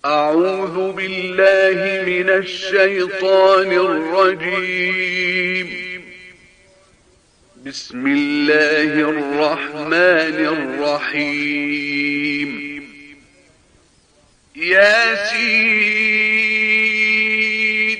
أعوذ بالله من الشيطان الرجيم. بسم الله الرحمن الرحيم. ياسين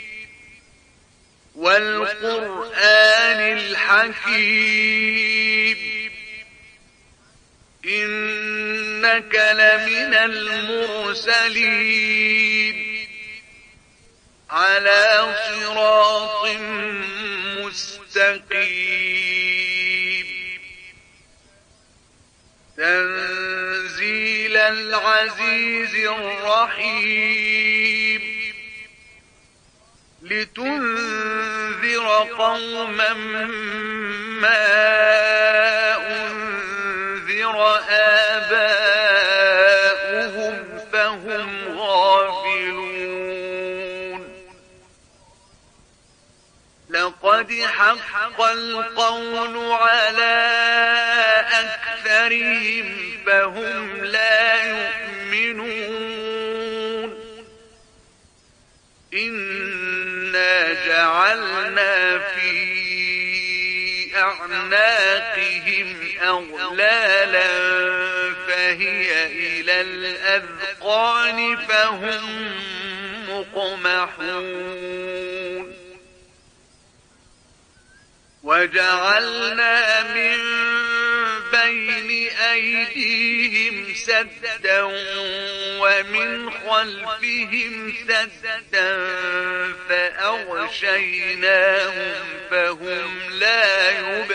والقرآن الحكيم إنك لمن المرسلين على صراط مستقيم تنزيل العزيز الرحيم لتنذر قوما ما أنذر آباؤهم فهم غافلون لقد حق القول على أكثرهم فهم لا يؤمنون إنا جعلنا في أعناقهم أغلالا فهي إلى الأذقان فهم مقمحون وجعلنا من بين أيديهم سدا ومن خلفهم سدا فأغشيناهم فهم لا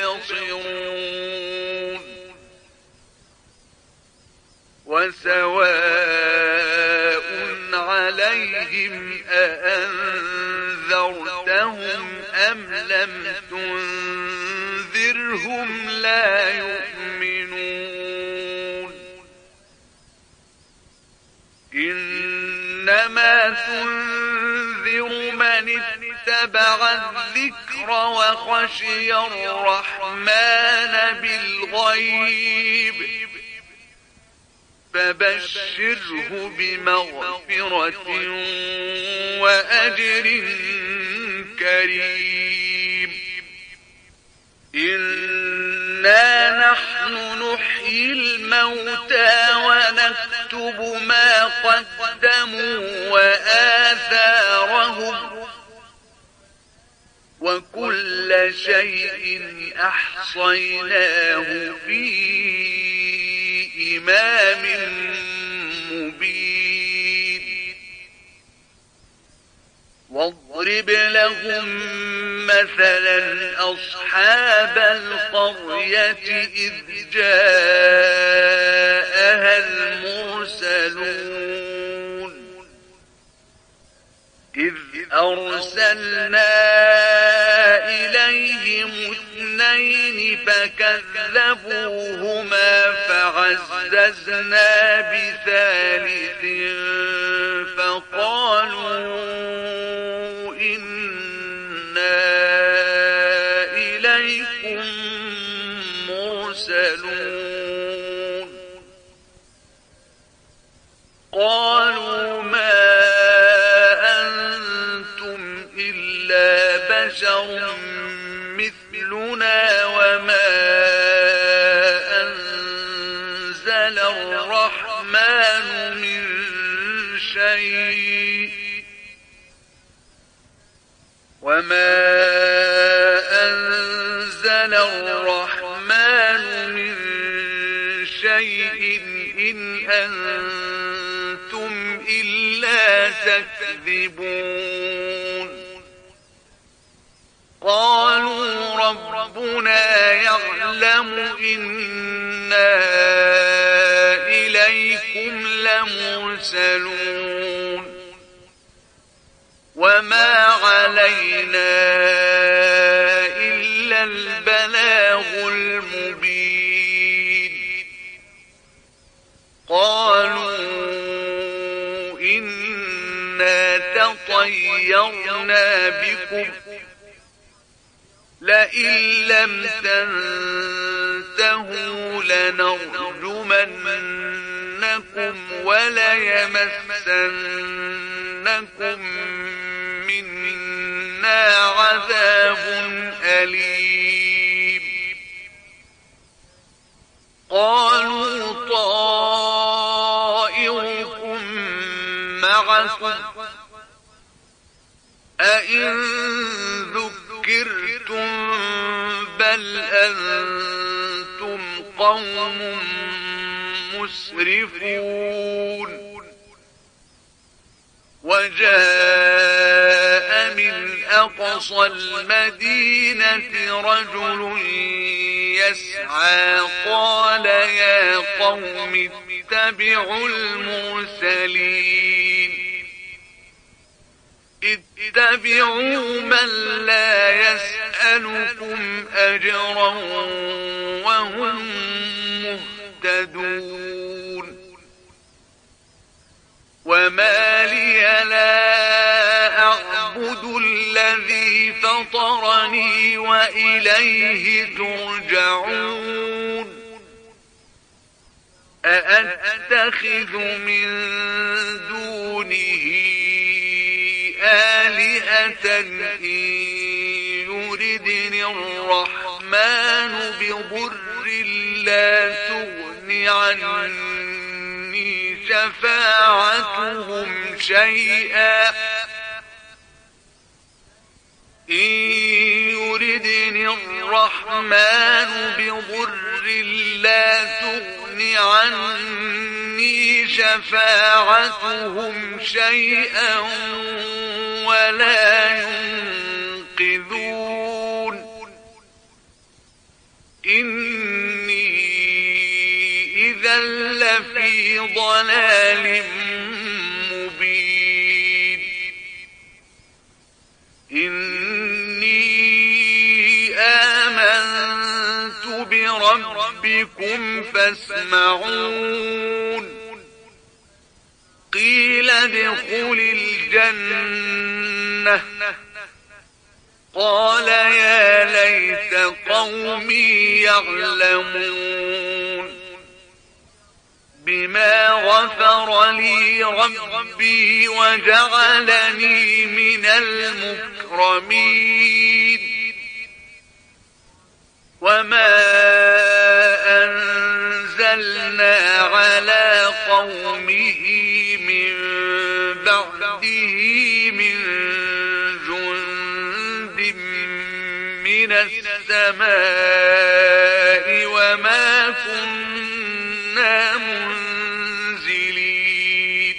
يبصرون وسواء عليهم أأنذرتهم أم لم تنذرهم لا يؤمنون إنما تنذر من اتبع الذكر وخشي الرحمن بالغيب فبشره بمغفرة وأجر كريم إنا نحن نحيي الموتى ونكتب ما قدموا وآثارهم وكل شيء أحصيناه في إمام مبين واضرب لهم مثلا أصحاب القرية إذ جاءها المرسلون إذ أرسلنا إليهم اثنين فكذبوهما فعززنا بثالث فقالوا إنا إليكم مرسلون قالوا ما أنتم إلا بشر مثلنا وما أنزل الرحمن من شيء إن أنتم إلا تكذبون قالوا ربنا يعلم إنا إليكم لمرسلون وما علينا إلا البلاغ المبين قالوا إنا تطيرنا بكم لئن لم تنتهوا لنرجمنكم وليمسنكم منا عذاب أليم. قالوا طائركم معكم أئن ذكرتم بل أنتم قوم مسرفون. وجاء من أقصى المدينة رجل يسعى قال يا قوم اتبعوا المرسلين اتبعوا من لا يسألكم أجرا وهم مهتدون. وما لي لا أعبد الذي فطرني وإليه ترجعون. أأتخذ من دونه آلهة إن يردني الرحمن بضر لا تغن عني شفاعتهم شيئا إن يردني الرحمن بضر لا تغن عني شفاعتهم شيئا ولا ينقذون. إني إذا لفي ضلال مبين. إني آمنت بربكم فاسمعون. قيل ادخل الجنة قال يا ليت قومي يعلمون. بما غفر لي ربي وجعلني من المكرمين. وما أنزلنا على قومه من بعده من جند من السماء وما كنا منزلين.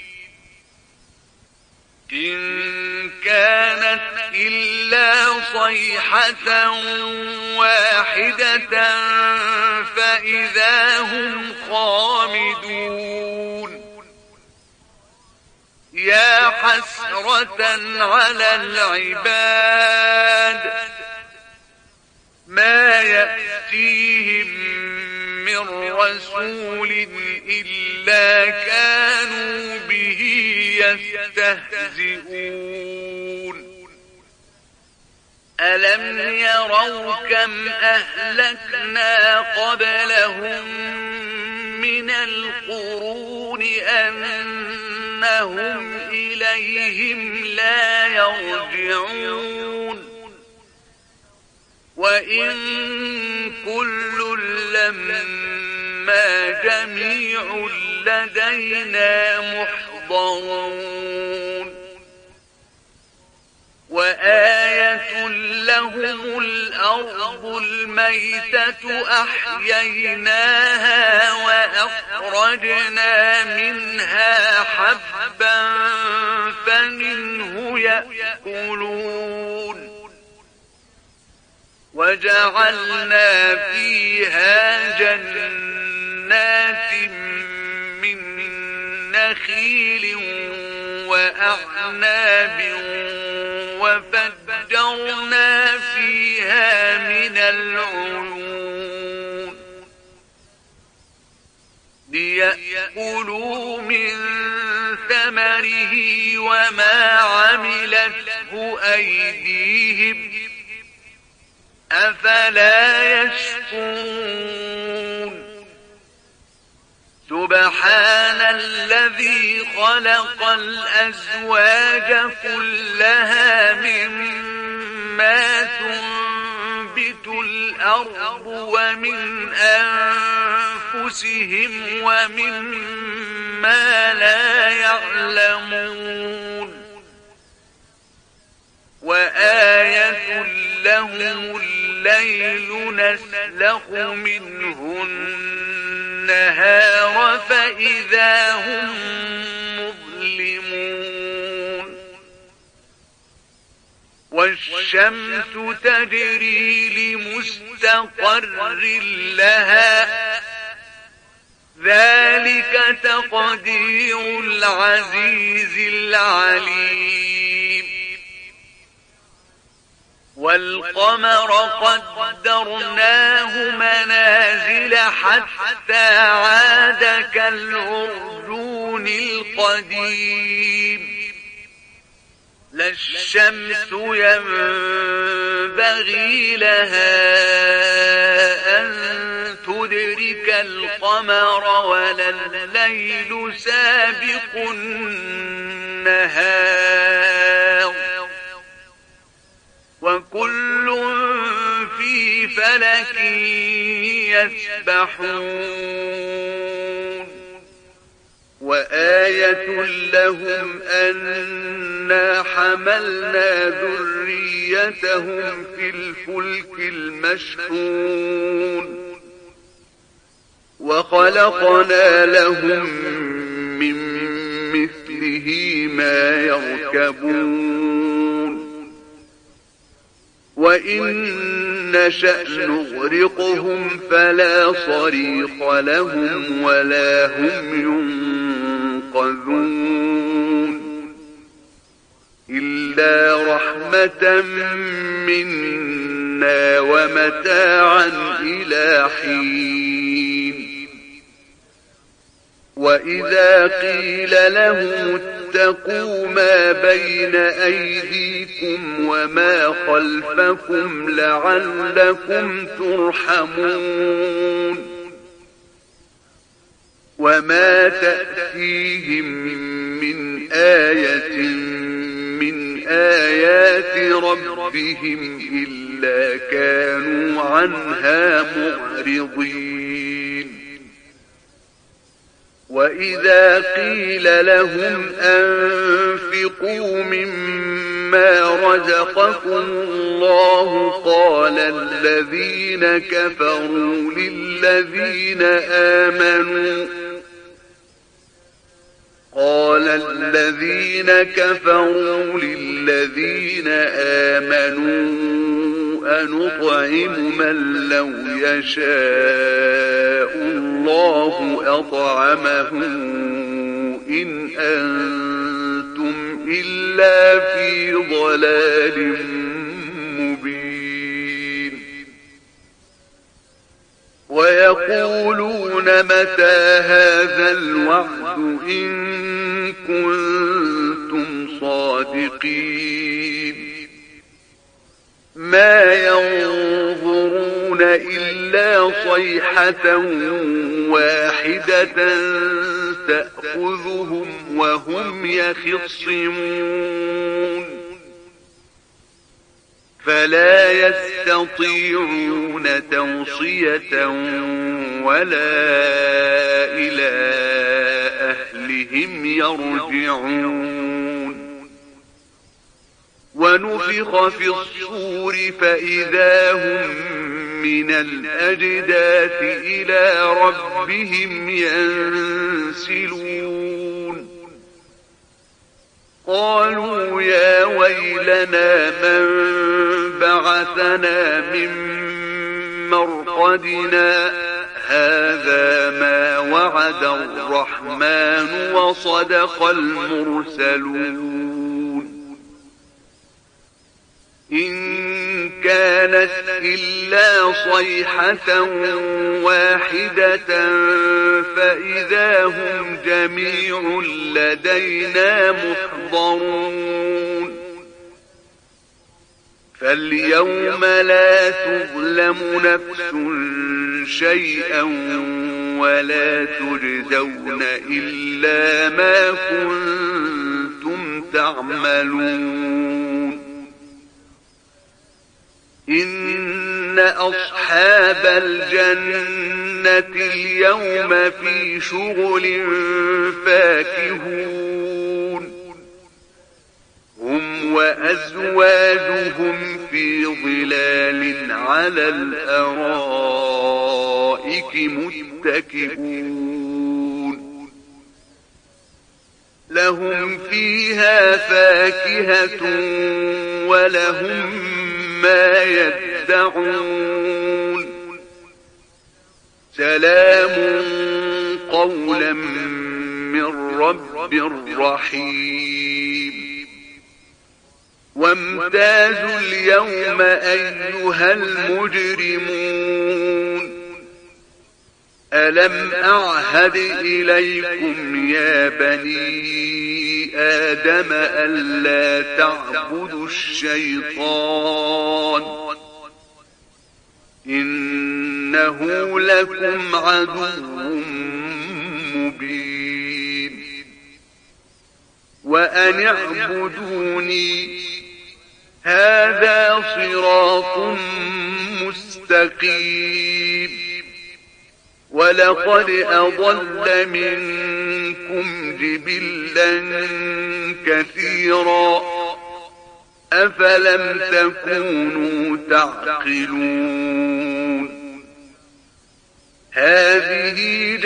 إن كانت إلا صيحة واحدة فإذا هم خامدون. يا حسرة على العباد ما يأتيهم من رسول إلا كانوا به يستهزئون. ألم يروا كم أهلكنا قبلهم من القرون أنهم إليهم لا يرجعون. وإن كل لما جميع لدينا محضرون. وآية لهم الأرض الميتة أحييناها وأخرجنا منها حبا فمنه يأكلون. وجعلنا فيها جنات من نخيل وأعناب وفجرنا فيها من العيون ليأكلوا من ثمره وما عملته أيديهم أفلا يشكرون. سبحان الذي خلق الأزواج كلها مما تنبت الأرض ومن أنفسهم ومما لا يعلمون وآية لهم الليل نسلخ منه النهار فإذا هم مظلمون والشمس تجري لمستقر لها ذلك تقدير العزيز العليم والقمر قدرناه منازل حتى عاد كالعرجون القديم لا الشمس ينبغي لها أن تدرك القمر ولا الليل سابق النهار وكل في فلك يسبحون وآية لهم أنا حملنا ذريتهم في الفلك المشحون وخلقنا لهم من مثله ما يركبون وإن نشأ نغرقهم فلا صريخ لهم ولا هم ينقذون إلا رحمة منا ومتاعا إلى حين وإذا قيل لهم اتقوا ما بين أيديكم وما خلفكم لعلكم ترحمون وما تأتيهم من آية من آيات ربهم إلا كانوا عنها معرضين وإذا قيل لهم أنفقوا مما رزقكم الله قال الذين كفروا للذين آمنوا أنطعم من لو يشاء الله أطعمه إن أنتم إلا في ضلال مبين ويقولون متى هذا الوعد إن كنتم صادقين ما ينظرون إلا صيحة واحدة تأخذهم وهم يخصمون فلا يستطيعون توصية ولا إلى أهلهم يرجعون ونفخ في الصور فإذا هم من الأجداث إلى ربهم ينسلون قالوا يا ويلنا من بعثنا من مرقدنا هذا ما وعد الرحمن وصدق المرسلون إن كانت إلا صيحة واحدة فإذا هم جميع لدينا محضرون فاليوم لا تظلم نفس شيئا ولا تجزون إلا ما كنتم تعملون إن أصحاب الجنة اليوم في شغل فاكهون هم وأزواجهم في ظلال على الأرائك متكئون لهم فيها فاكهة ولهم ما يدعون سلام قولا من رب رحيم وامتازوا اليوم أيها المجرمون ألم أعهد إليكم يا بني آدم ألا تعبدوا الشيطان إنه لكم عدو مبين وأن اعبدوني هذا صراط مستقيم ولقد أضل منكم جبلا كثيرا أفلم تكونوا تعقلون هذه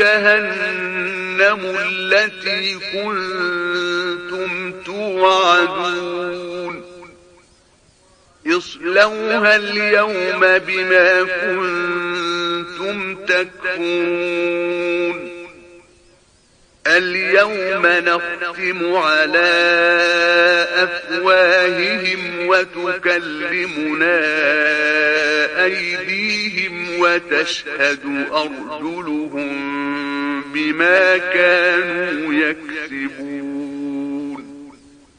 جهنم التي كنتم توعدون اصلوها اليوم بما كنتم تكفرون اليوم نختم على أفواههم وتكلمنا أيديهم وتشهد أرجلهم بما كانوا يكسبون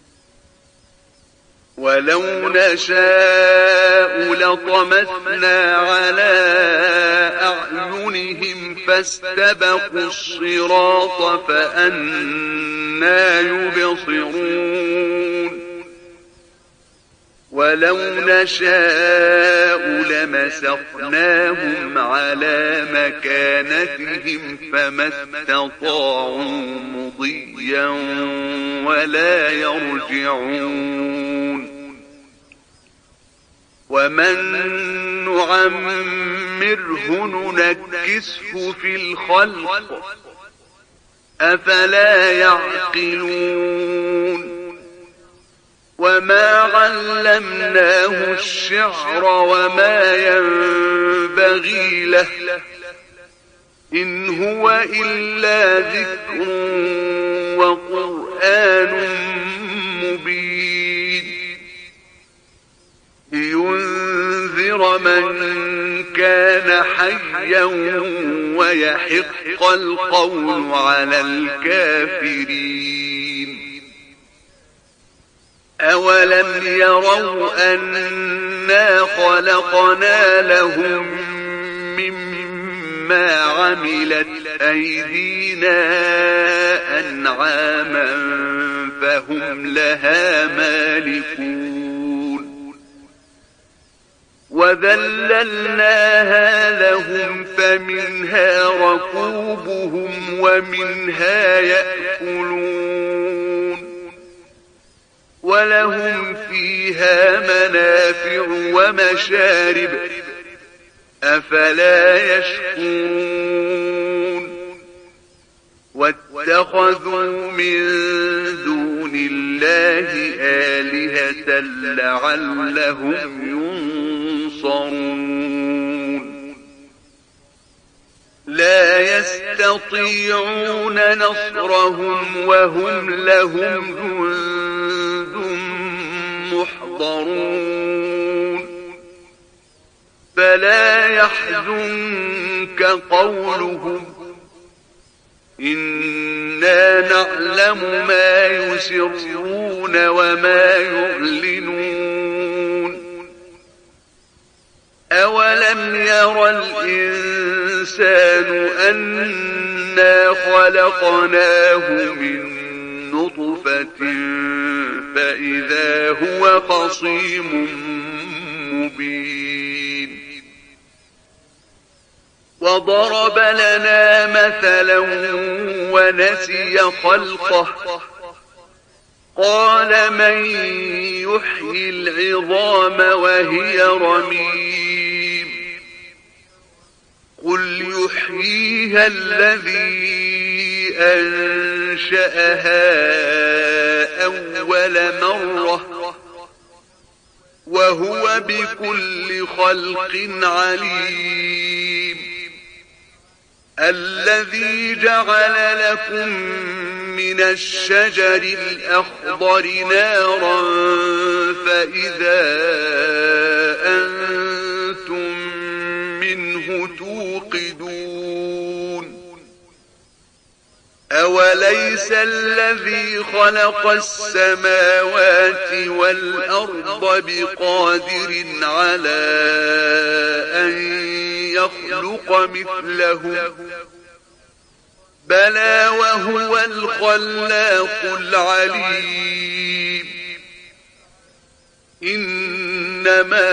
ولو نشاء لطمسنا على أعينهم فاستبقوا الصراط فأنى يبصرون ولو نشاء لمسخناهم على مكانتهم فما استطاعوا مضيا ولا يرجعون ومن نعمره ننكسه في الخلق أفلا يعقلون وما علمناه الشعر وما ينبغي له إن هو إلا ذكر وقرآن مبين لينذر من كان حيا ويحق القول على الكافرين أولم يروا أنا خلقنا لهم مما عملت أيدينا أنعاما فهم لها مالكون وذللناها لهم فمنها ركوبهم ومنها يأكلون ولهم فيها منافع ومشارب أفلا يشكرون واتخذوا من دون الله آلهة لعلهم ينصرون لا يستطيعون نصرهم وهم لهم جند محضرون فلا يحزنك قولهم إنا نعلم ما يسرون وما يعلنون أولم ير الإنسان الإنسان أنا خلقناه من نطفة فإذا هو خصيم مبين وضرب لنا مثلا ونسي خلقه قال من يحيي العظام وهي رميم قل يحييها الذي أنشأها أول مرة وهو بكل خلق عليم الذي جعل لكم من الشجر الأخضر نارا فإذا أنتم منه توقدون أوليس الذي خلق السماوات والأرض بقادر على أن يخلق مثله بلى وهو الخلاق العليم إنما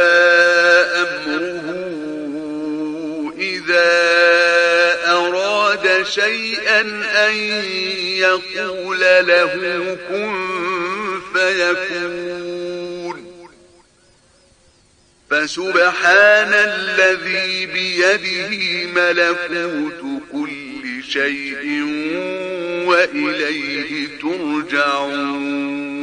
أمره إذا أراد شيئا أن يقول له كن فيكون فسبحان الذي بيده ملكوت كل شيء وإليه ترجعون